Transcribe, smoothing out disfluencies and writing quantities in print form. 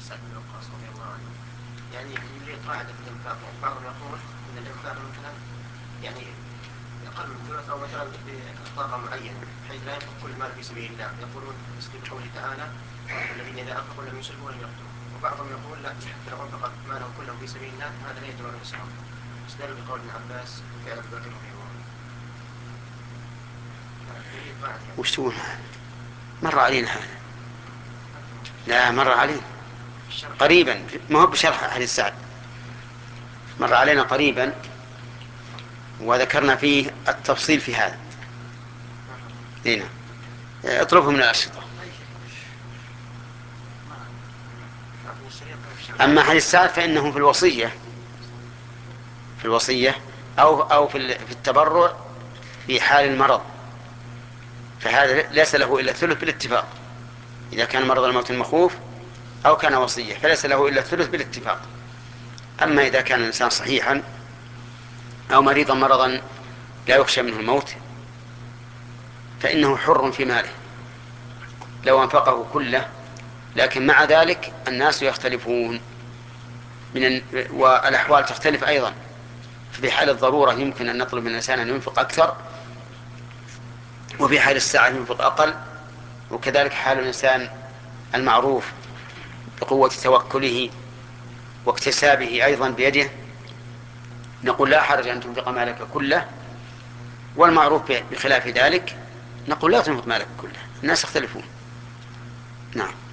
سعد بن وقاص رضي الله عنه يعني يريد قاعدة في الإنفاق، يعني بعضهم يقول أن الإنفاق مثلا يعني أقل من ثلث أو مثلا بطاقة معينة بحيث لا ينفق كل مال في سبيل الله، يقولون مثل قوله تعالى الذين إذا أنفقوا لم يسرفوا ولم يقتروا. وبعضهم يقول لا، حتى لو أنفق ماله كله في سبيل الله هذا لا يدل على الإسراف، استدل بقول ابن عباس وفعل أبي بكر رضي الله عنه. وش تقول؟ مر علينا هذا؟ لا، مر علينا قريبا، ما هو بشرح حديث سعد، مر علينا قريبا وذكرنا فيه التفصيل في هذا. هنا اطلبه من الأشرطة. أما حديث سعد فإنه في الوصية، في الوصية أو في التبرع في حال المرض، فهذا ليس له إلا الثلث بالاتفاق. إذا كان مرض الموت المخوف أو كان وصية فليس له إلا الثلث بالاتفاق. أما إذا كان الإنسان صحيحا أو مريضا مرضا لا يخشى منه الموت فإنه حر في ماله لو أنفقه كله، لكن مع ذلك الناس يختلفون والأحوال تختلف أيضا. في حال الضرورة يمكن أن نطلب من الإنسان أن ينفق أكثر، وفي حال الساعة ينفق أقل، وكذلك حال الإنسان المعروف بقوة توكله واكتسابه أيضا بيده نقول لا حرج أن تنفق مالك كله، والمعروف بخلاف ذلك نقول لا تنفق مالك كله. الناس يختلفون. نعم.